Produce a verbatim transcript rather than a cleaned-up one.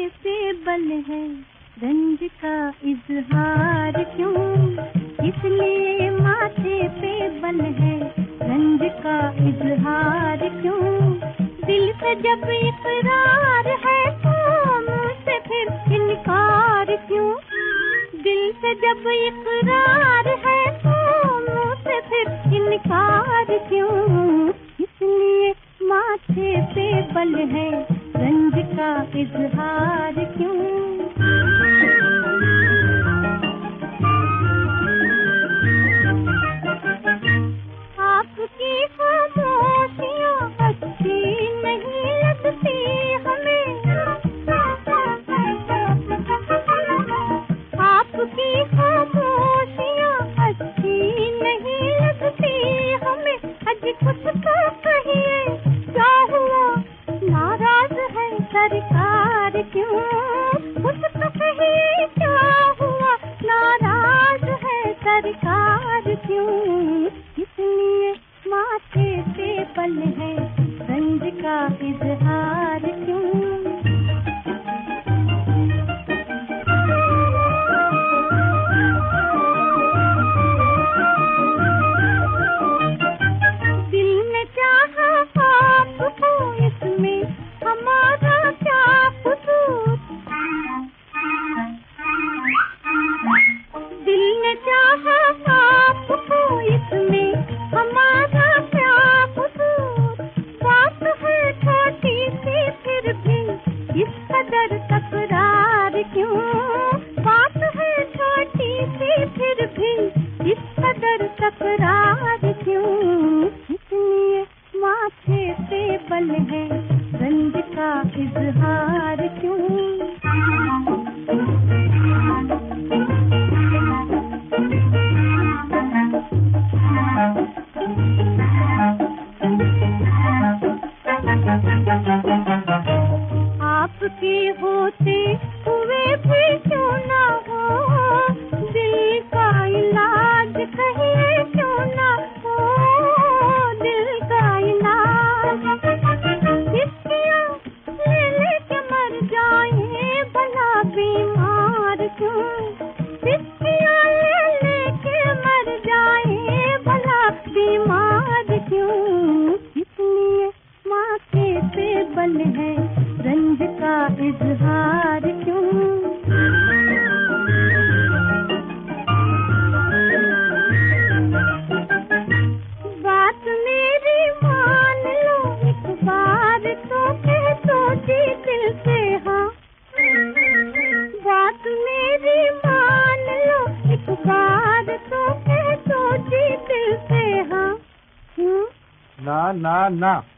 पे बल है, रंज का इजहार क्यों, इसलिए माथे पे बल है, रंज का इजहार क्यों। दिल से जब इकरार है तो मुझसे फिर इनकार क्यों, दिल से जब इकरार है तो मुझसे फिर इनकार क्यों, इसलिए माथे पे बल है, रंज का इजहार क्यों। आपकी खामोशियां अच्छी नहीं लगती हमें, आपकी खामोशियां अच्छी नहीं लगती हमें। अजी कुछ तो कहिए, क्या हुआ नाराज है सरकार क्यों, कुछ तो कहिए क्या हुआ नाराज है सरकार क्यों, इसलिए माथे पे बल है, रंज का इजहार क्यों। तकरार क्यों, बात है छोटी सी फिर भी इस कदर तकरार क्यों, इसलिए माथे पे बल है, रंज का इजहार क्यों। आपके होते हुए भी क्यों ना हो, दिल का इलाज कहिए क्यों ना हो, दिल का इलाज किसकिया ले लेके मर जाए भला बीमार क्यों, किसकिया ले लेके मर जाए भला बीमार क्यों, इसलिए माथे पे बल है, रंज का इजहार क्यों। बात मेरी मान लो एक बार तो कह दो जी दिल से हाँ, बात मेरी मान लो एक बार तो कह दो जी दिल से हाँ। ना ना ना